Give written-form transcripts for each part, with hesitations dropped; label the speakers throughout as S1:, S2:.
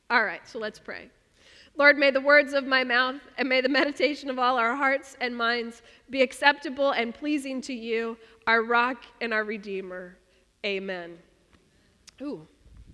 S1: All right, so let's pray. Lord, may the words of my mouth and may the meditation of all our hearts and minds be acceptable and pleasing to you, our rock and our redeemer. Amen. Ooh.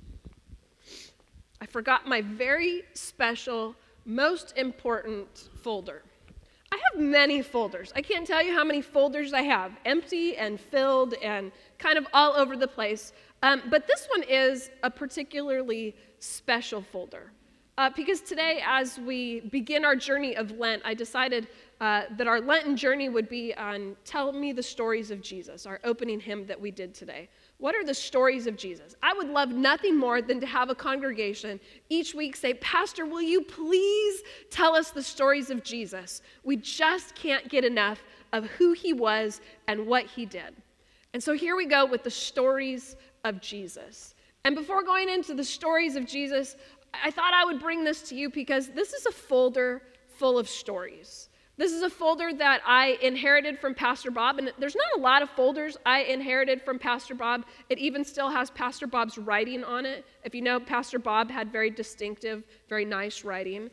S1: I forgot my very special, most important folder. I have many folders. I can't tell you how many folders I have, empty and filled and kind of all over the place. But this one is a particularly special folder. Because today, as we begin our journey of Lent, I decided that our Lenten journey would be on Tell Me the Stories of Jesus, our opening hymn that we did today. What are the stories of Jesus? I would love nothing more than to have a congregation each week say, Pastor, will you please tell us the stories of Jesus? We just can't get enough of who he was and what he did. And so here we go with the stories of Jesus. And before going into the stories of Jesus, I thought I would bring this to you because this is a folder full of stories. This is a folder that I inherited from Pastor Bob, and there's not a lot of folders I inherited from Pastor Bob. It even still has Pastor Bob's writing on it. If you know, Pastor Bob had very distinctive, very nice writing.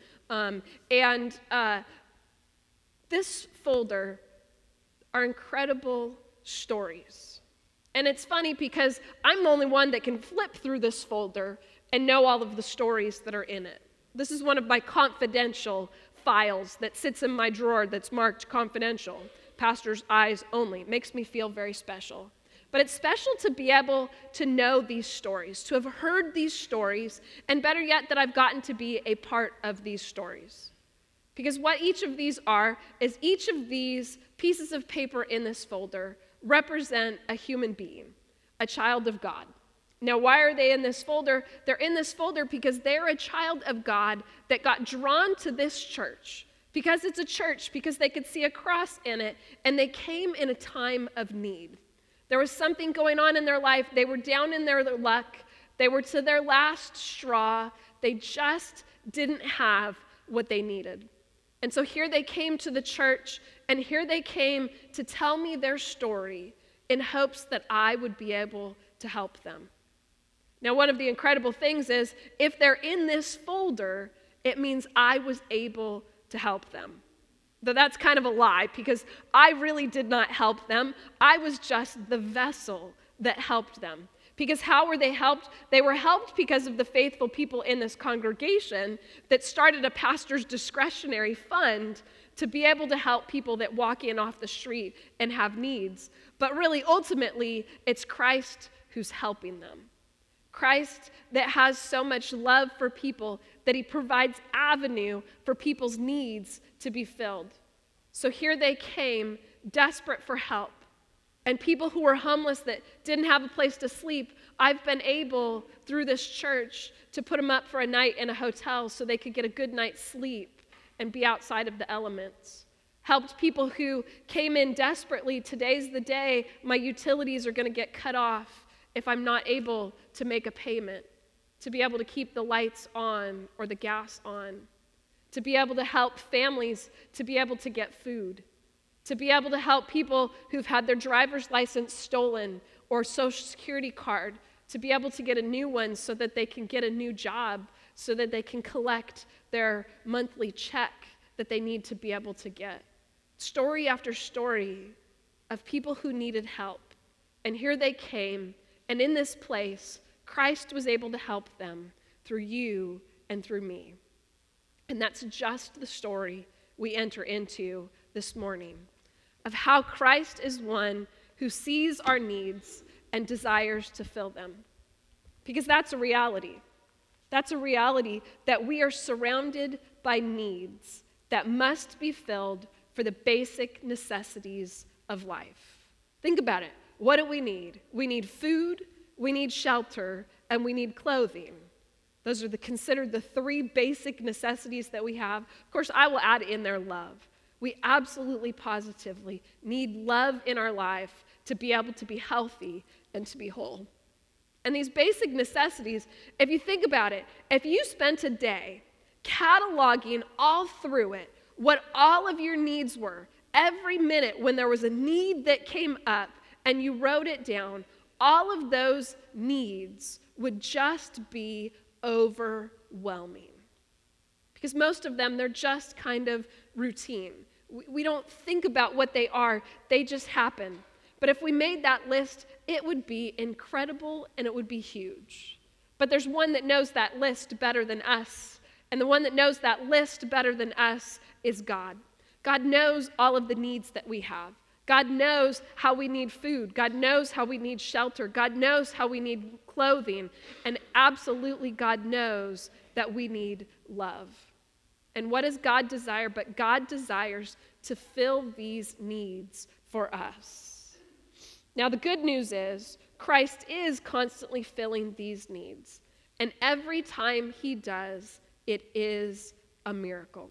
S1: This folder are incredible stories. And it's funny because I'm the only one that can flip through this folder and know all of the stories that are in it. This is one of my confidential files that sits in my drawer that's marked confidential, pastor's eyes only. It makes me feel very special. But it's special to be able to know these stories, to have heard these stories, and better yet, that I've gotten to be a part of these stories. Because what each of these are is each of these pieces of paper in this folder represent a human being, a child of God. Now, why are they in this folder? They're in this folder because they're a child of God that got drawn to this church. Because it's a church, because they could see a cross in it, and they came in a time of need. There was something going on in their life. They were down in their luck. They were to their last straw. They just didn't have what they needed. And so here they came to the church, and here they came to tell me their story in hopes that I would be able to help them. Now, one of the incredible things is if they're in this folder, it means I was able to help them. Though that's kind of a lie because I really did not help them. I was just the vessel that helped them. Because how were they helped? They were helped because of the faithful people in this congregation that started a pastor's discretionary fund to be able to help people that walk in off the street and have needs. But really, ultimately, it's Christ who's helping them. Christ that has so much love for people that he provides avenue for people's needs to be filled. So here they came, desperate for help. And people who were homeless that didn't have a place to sleep, I've been able, through this church, to put them up for a night in a hotel so they could get a good night's sleep and be outside of the elements. Helped people who came in desperately. Today's the day my utilities are going to get cut off if I'm not able to make a payment, to be able to keep the lights on or the gas on, to be able to help families to be able to get food, to be able to help people who've had their driver's license stolen or social security card, to be able to get a new one so that they can get a new job, so that they can collect their monthly check that they need to be able to get. Story after story of people who needed help. And here they came, and in this place, Christ was able to help them through you and through me. And that's just the story we enter into this morning, of how Christ is one who sees our needs and desires to fill them. Because that's a reality. That's a reality that we are surrounded by needs that must be filled for the basic necessities of life. Think about it. What do we need? We need food, we need shelter, and we need clothing. Those are considered the three basic necessities that we have. Of course, I will add in there love. We absolutely, positively need love in our life to be able to be healthy and to be whole. And these basic necessities, if you think about it, if you spent a day cataloging all through it what all of your needs were, every minute when there was a need that came up and you wrote it down, all of those needs would just be overwhelming. overwhelming. Because most of them, they're just kind of routine. We don't think about what they are, they just happen. But if we made that list, it would be incredible and it would be huge. But there's one that knows that list better than us. And the one that knows that list better than us is God. God knows all of the needs that we have. God knows how we need food. God knows how we need shelter. God knows how we need clothing. And absolutely, God knows that we need love. And what does God desire? But God desires to fill these needs for us. Now, the good news is Christ is constantly filling these needs. And every time he does, it is a miracle.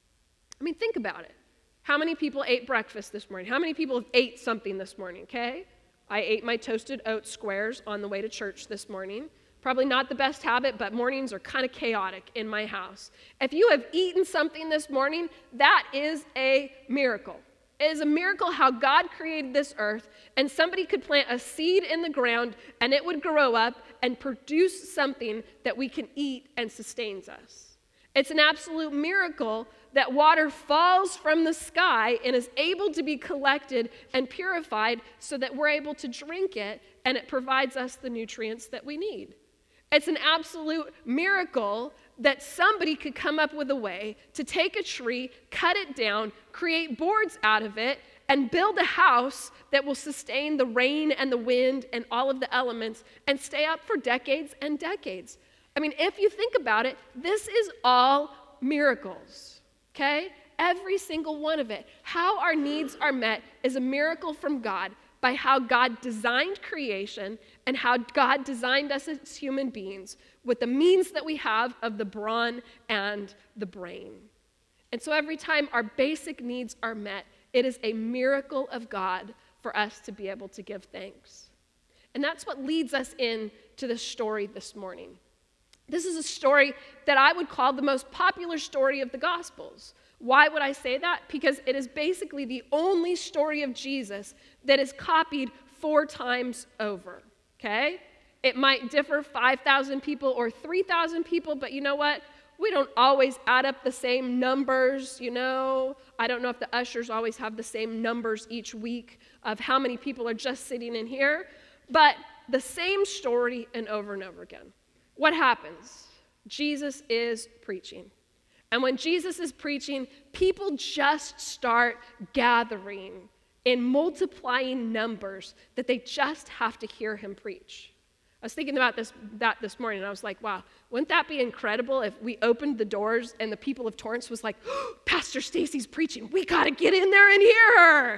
S1: I mean, think about it. How many people ate breakfast this morning? How many people have ate something this morning, okay? I ate my toasted oat squares on the way to church this morning. Probably not the best habit, but mornings are kind of chaotic in my house. If you have eaten something this morning, that is a miracle. It is a miracle how God created this earth, and somebody could plant a seed in the ground, and it would grow up and produce something that we can eat and sustains us. It's an absolute miracle that water falls from the sky and is able to be collected and purified so that we're able to drink it, and it provides us the nutrients that we need. It's an absolute miracle that somebody could come up with a way to take a tree, cut it down, create boards out of it, and build a house that will sustain the rain and the wind and all of the elements and stay up for decades and decades. I mean, if you think about it, this is all miracles, okay? Every single one of it. How our needs are met is a miracle from God by how God designed creation and how God designed us as human beings with the means that we have of the brawn and the brain. And so every time our basic needs are met, it is a miracle of God for us to be able to give thanks. And that's what leads us into the story this morning. This is a story that I would call the most popular story of the Gospels. Why would I say that? Because it is basically the only story of Jesus that is copied 4 times over, okay? It might differ 5,000 people or 3,000 people, but you know what? We don't always add up the same numbers, you know? I don't know if the ushers always have the same numbers each week of how many people are just sitting in here, but the same story and over again. What happens? Jesus is preaching. And when Jesus is preaching, people just start gathering in multiplying numbers that they just have to hear him preach. I was thinking about this morning, and I was like, wow, wouldn't that be incredible if we opened the doors and the people of Torrance was like, oh, Pastor Stacy's preaching. We got to get in there and hear her.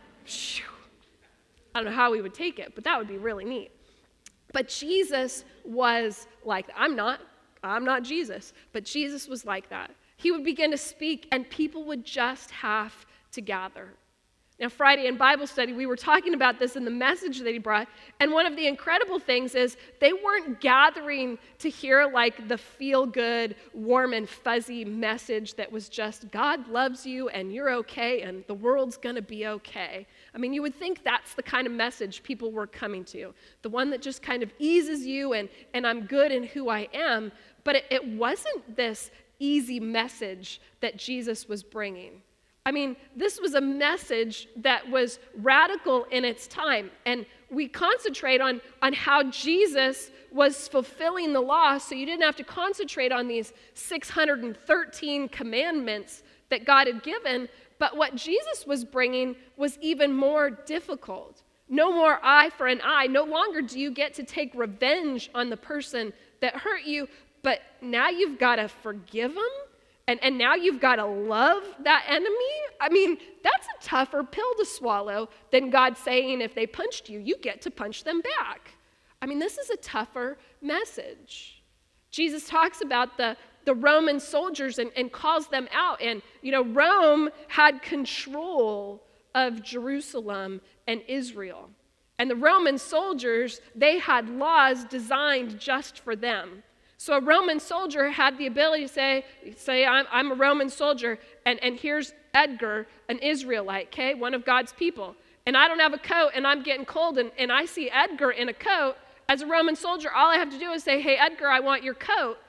S1: I don't know how we would take it, but that would be really neat. But Jesus was like that. I'm not Jesus, but Jesus was like that. He would begin to speak, and people would just have to gather. Now, Friday in Bible study, we were talking about this in the message that he brought, and one of the incredible things is they weren't gathering to hear like the feel-good, warm and fuzzy message that was just, God loves you, and you're okay, and the world's gonna be okay. I mean, you would think that's the kind of message people were coming to, the one that just kind of eases you, and I'm good in who I am, but it wasn't this easy message that Jesus was bringing. I mean, this was a message that was radical in its time, and we concentrate on how Jesus was fulfilling the law, so you didn't have to concentrate on these 613 commandments that God had given, but what Jesus was bringing was even more difficult. No more eye for an eye. No longer do you get to take revenge on the person that hurt you, but now you've got to forgive them? And now you've got to love that enemy? I mean, that's a tougher pill to swallow than God saying if they punched you, you get to punch them back. I mean, this is a tougher message. Jesus talks about the Roman soldiers and calls them out. And, you know, Rome had control of Jerusalem and Israel. And the Roman soldiers, they had laws designed just for them. So a Roman soldier had the ability to say I'm a Roman soldier, and here's Edgar, an Israelite, okay, one of God's people. And I don't have a coat, and I'm getting cold, and I see Edgar in a coat. As a Roman soldier, all I have to do is say, hey, Edgar, I want your coat.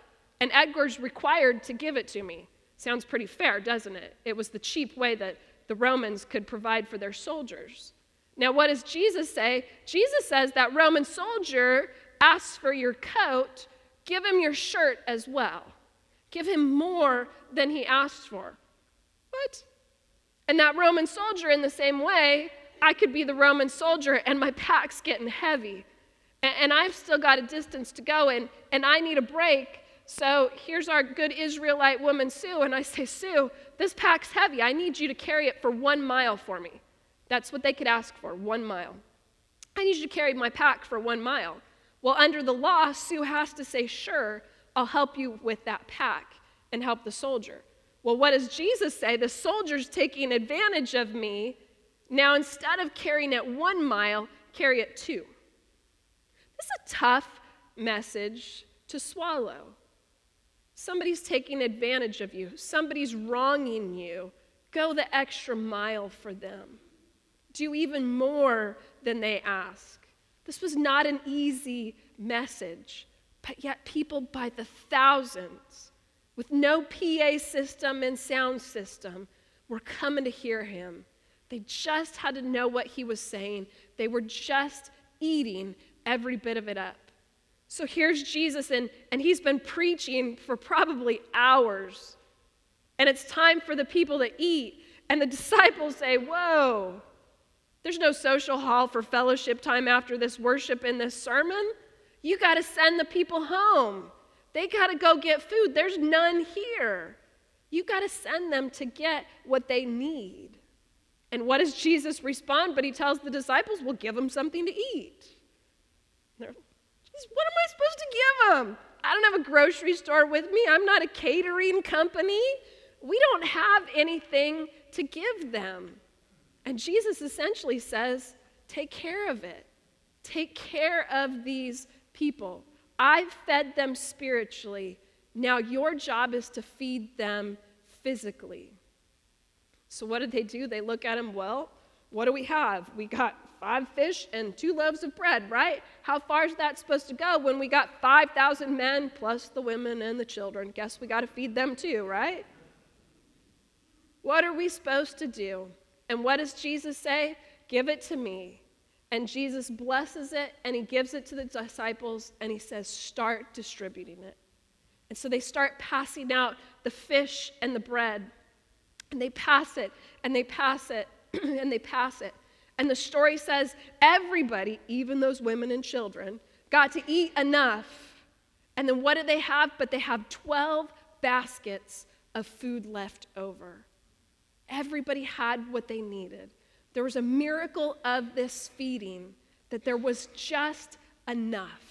S1: and Edgar's required to give it to me. Sounds pretty fair, doesn't it? It was the cheap way that the Romans could provide for their soldiers. Now, what does Jesus say? Jesus says that Roman soldier asks for your coat, give him your shirt as well. Give him more than he asked for. What? And that Roman soldier, in the same way, I could be the Roman soldier and my pack's getting heavy. And I've still got a distance to go, and I need a break. So here's our good Israelite woman, Sue, and I say, Sue, this pack's heavy. I need you to carry it for 1 mile for me. That's what they could ask for, 1 mile. I need you to carry my pack for 1 mile. Well, under the law, Sue has to say, sure, I'll help you with that pack and help the soldier. Well, what does Jesus say? The soldier's taking advantage of me. Now, instead of carrying it 1 mile, carry it 2. This is a tough message to swallow. Somebody's taking advantage of you. Somebody's wronging you. Go the extra mile for them. Do even more than they ask. This was not an easy message, but yet people by the thousands, with no PA system and sound system, were coming to hear him. They just had to know what he was saying. They were just eating every bit of it up. So here's Jesus, and he's been preaching for probably hours. And it's time for the people to eat. And the disciples say, whoa, there's no social hall for fellowship time after this worship and this sermon. You got to send the people home. They got to go get food. There's none here. You got to send them to get what they need. And what does Jesus respond? But he tells the disciples, well, give them something to eat. What am I supposed to give them? I don't have a grocery store with me. I'm not a catering company. We don't have anything to give them. And Jesus essentially says, take care of it. Take care of these people. I've fed them spiritually. Now your job is to feed them physically. So what did they do? They look at him, well, what do we have? We got 5 fish and 2 loaves of bread, right? How far is that supposed to go when we got 5,000 men plus the women and the children? Guess we got to feed them too, right? What are we supposed to do? And what does Jesus say? Give it to me. And Jesus blesses it, and he gives it to the disciples, and he says, start distributing it. And so they start passing out the fish and the bread. And they pass it, and they pass it, and they pass it. And the story says everybody, even those women and children, got to eat enough. And then what did they have? But they have 12 baskets of food left over. Everybody had what they needed. There was a miracle of this feeding, that there was just enough.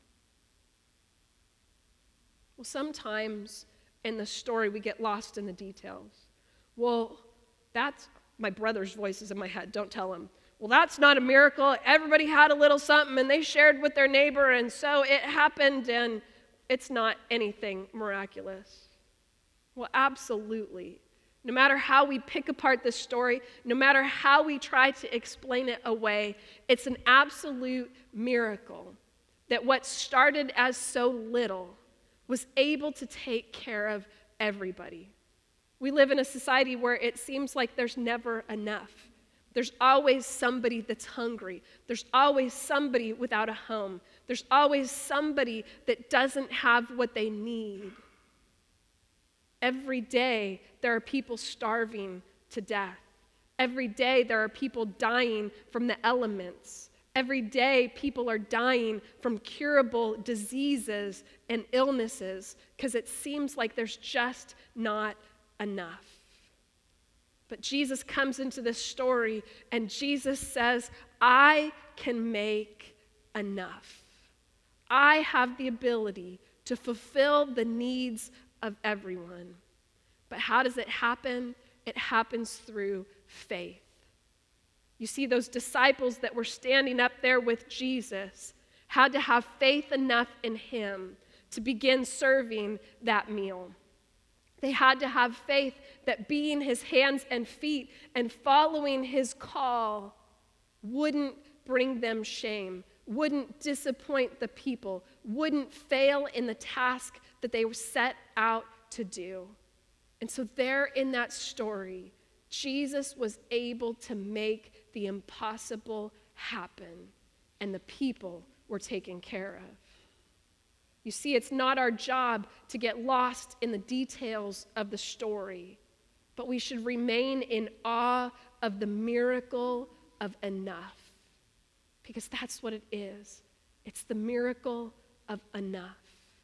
S1: Well, sometimes in the story we get lost in the details. Well, that's my brother's voices in my head. Don't tell him. Well, that's not a miracle. Everybody had a little something, and they shared with their neighbor, and so it happened, and it's not anything miraculous. Well, absolutely. No matter how we pick apart this story, no matter how we try to explain it away, it's an absolute miracle that what started as so little was able to take care of everybody. We live in a society where it seems like there's never enough. There's always somebody that's hungry. There's always somebody without a home. There's always somebody that doesn't have what they need. Every day, there are people starving to death. Every day, there are people dying from the elements. Every day, people are dying from curable diseases and illnesses because it seems like there's just not enough. But Jesus comes into this story, and Jesus says, I can make enough. I have the ability to fulfill the needs of everyone. But how does it happen? It happens through faith. You see, those disciples that were standing up there with Jesus had to have faith enough in him to begin serving that meal. They had to have faith that being his hands and feet and following his call wouldn't bring them shame, wouldn't disappoint the people, wouldn't fail in the task that they were set out to do. And so there in that story, Jesus was able to make the impossible happen, and the people were taken care of. You see, it's not our job to get lost in the details of the story, but we should remain in awe of the miracle of enough, because that's what it is. It's the miracle of enough.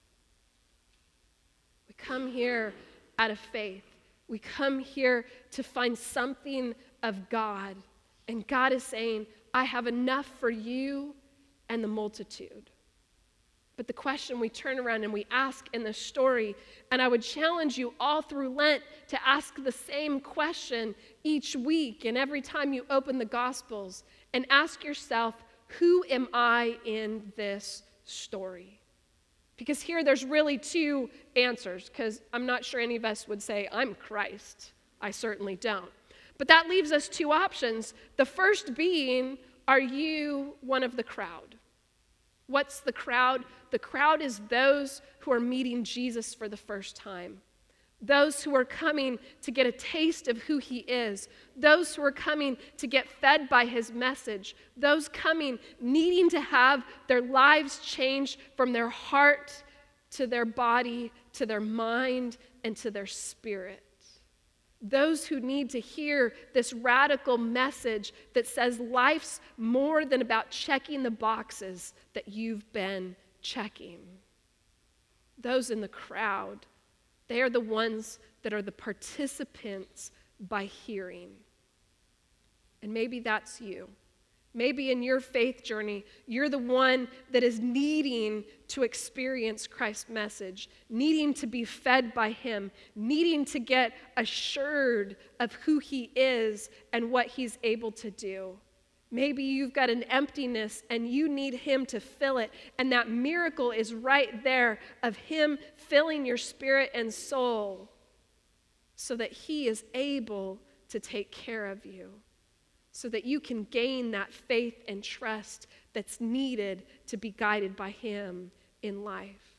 S1: We come here out of faith. We come here to find something of God, and God is saying, I have enough for you and the multitude. But the question we turn around and we ask in the story, and I would challenge you all through Lent to ask the same question each week and every time you open the Gospels, and ask yourself, who am I in this story? Because here there's really two answers, because I'm not sure any of us would say, I'm Christ. I certainly don't. But that leaves us two options. The first being, are you one of the crowd? What's the crowd? The crowd is those who are meeting Jesus for the first time. Those who are coming to get a taste of who he is. Those who are coming to get fed by his message. Those coming needing to have their lives changed from their heart to their body, to their mind, and to their spirit. Those who need to hear this radical message that says life's more than about checking the boxes that you've been checking. Those in the crowd, they are the ones that are the participants by hearing. And maybe that's you. Maybe in your faith journey, you're the one that is needing to experience Christ's message, needing to be fed by him, needing to get assured of who he is and what he's able to do. Maybe you've got an emptiness and you need him to fill it, and that miracle is right there of him filling your spirit and soul so that he is able to take care of you, so that you can gain that faith and trust that's needed to be guided by him in life.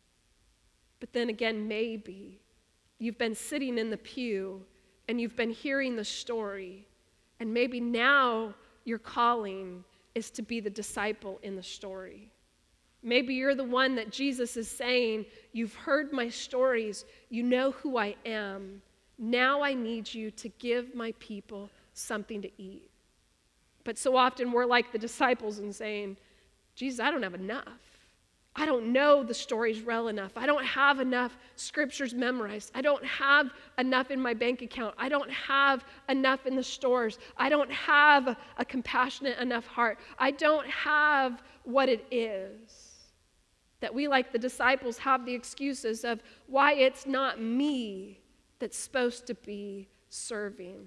S1: But then again, maybe you've been sitting in the pew and you've been hearing the story, and maybe now your calling is to be the disciple in the story. Maybe you're the one that Jesus is saying, you've heard my stories, you know who I am. Now I need you to give my people something to eat. But so often we're like the disciples and saying, Jesus, I don't have enough. I don't know the stories well enough. I don't have enough scriptures memorized. I don't have enough in my bank account. I don't have enough in the stores. I don't have a compassionate enough heart. I don't have what it is. That we, like the disciples, have the excuses of why it's not me that's supposed to be serving.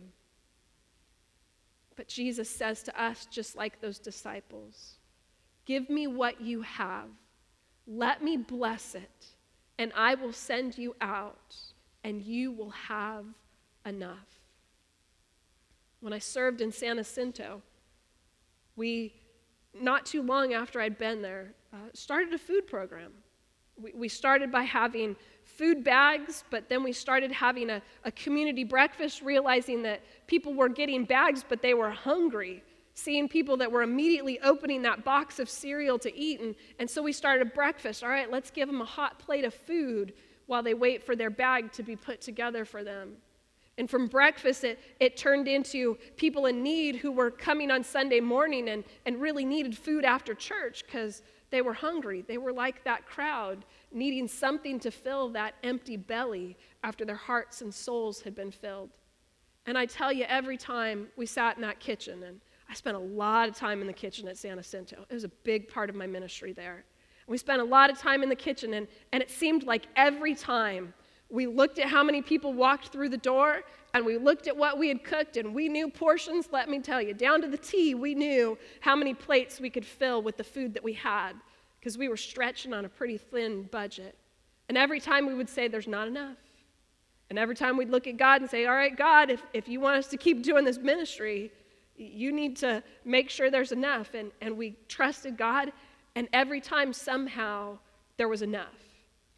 S1: But Jesus says to us, just like those disciples, give me what you have. Let me bless it, and I will send you out, and you will have enough. When I served in San Jacinto, we, not too long after I'd been there, started a food program. We started by having food bags, but then we started having a community breakfast, realizing that people were getting bags, but they were hungry. Seeing people that were immediately opening that box of cereal to eat. And so we started a breakfast. All right, let's give them a hot plate of food while they wait for their bag to be put together for them. And from breakfast, it turned into people in need who were coming on Sunday morning and really needed food after church because they were hungry. They were like that crowd, needing something to fill that empty belly after their hearts and souls had been filled. And I tell you, every time we sat in that kitchen, and I spent a lot of time in the kitchen at San Jacinto. It was a big part of my ministry there. We spent a lot of time in the kitchen, and it seemed like every time we looked at how many people walked through the door, and we looked at what we had cooked, and we knew portions, let me tell you, down to the T, we knew how many plates we could fill with the food that we had, because we were stretching on a pretty thin budget. And every time we would say, there's not enough. And every time we'd look at God and say, all right, God, if you want us to keep doing this ministry, you need to make sure there's enough. And we trusted God, and every time somehow there was enough.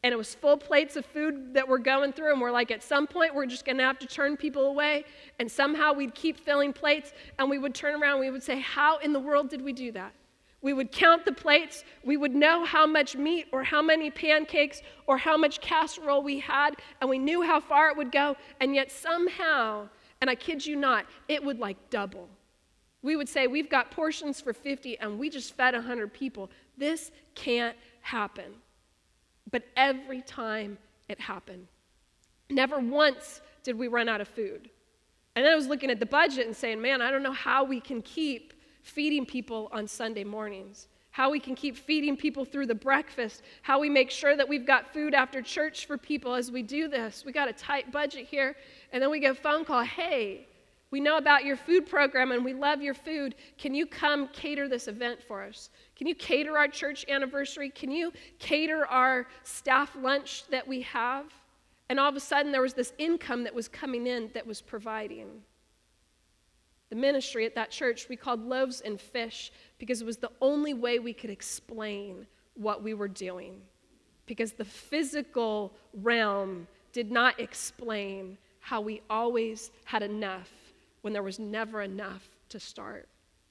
S1: and it was full plates of food that we're going through, and we're like, at some point, we're just going to have to turn people away, and somehow we'd keep filling plates, and we would turn around, and we would say, how in the world did we do that? We would count the plates, we would know how much meat or how many pancakes or how much casserole we had, and we knew how far it would go, and yet somehow, and I kid you not, it would like double. We would say, we've got portions for 50, and we just fed 100 people. This can't happen. But every time it happened, never once did we run out of food. And then I was looking at the budget and saying, man, I don't know how we can keep feeding people on Sunday mornings, how we can keep feeding people through the breakfast, how we make sure that we've got food after church for people as we do this. We got a tight budget here, and then we get a phone call, hey, we know about your food program and we love your food. Can you come cater this event for us? Can you cater our church anniversary? Can you cater our staff lunch that we have? And all of a sudden there was this income that was coming in that was providing. The ministry at that church we called Loaves and Fish because it was the only way we could explain what we were doing. Because the physical realm did not explain how we always had enough when there was never enough to start.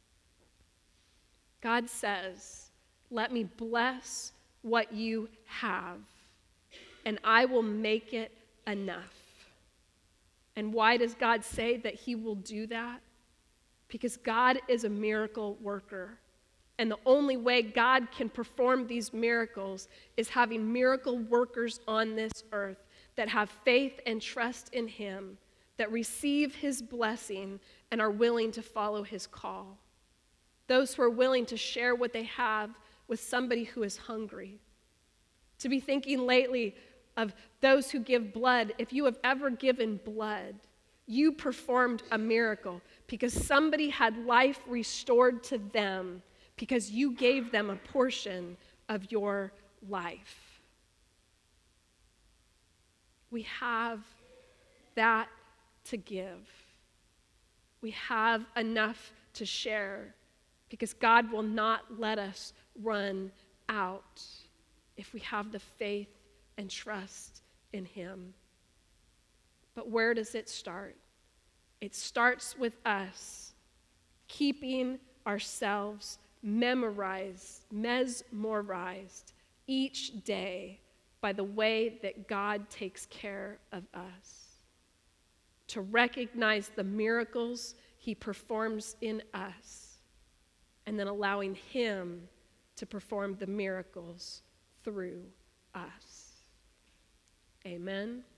S1: God says, let me bless what you have, and I will make it enough. And why does God say that he will do that? Because God is a miracle worker. And the only way God can perform these miracles is having miracle workers on this earth that have faith and trust in him, that receive his blessing and are willing to follow his call. Those who are willing to share what they have with somebody who is hungry. To be thinking lately of those who give blood. If you have ever given blood, you performed a miracle because somebody had life restored to them because you gave them a portion of your life. We have that to give. We have enough to share because God will not let us run out if we have the faith and trust in him. But where does it start? It starts with us keeping ourselves mesmerized each day by the way that God takes care of us. To recognize the miracles he performs in us, and then allowing him to perform the miracles through us. Amen.